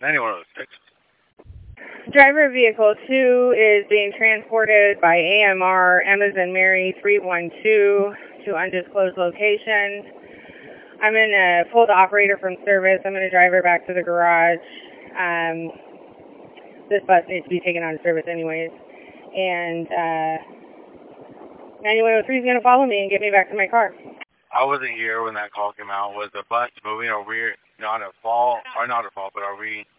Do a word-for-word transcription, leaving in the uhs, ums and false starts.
ninety-one oh six. Driver of vehicle two is being transported by A M R Amazon Mary three one two to undisclosed location. I'm going to pull the operator from service. I'm going to drive her back to the garage. Um, this bus needs to be taken out of service anyways. And uh, ninety-one oh three is going to follow me and get me back to my car. I wasn't here when that call came out. Was the bus moving? Are we not at fault? Or not at fault, but are we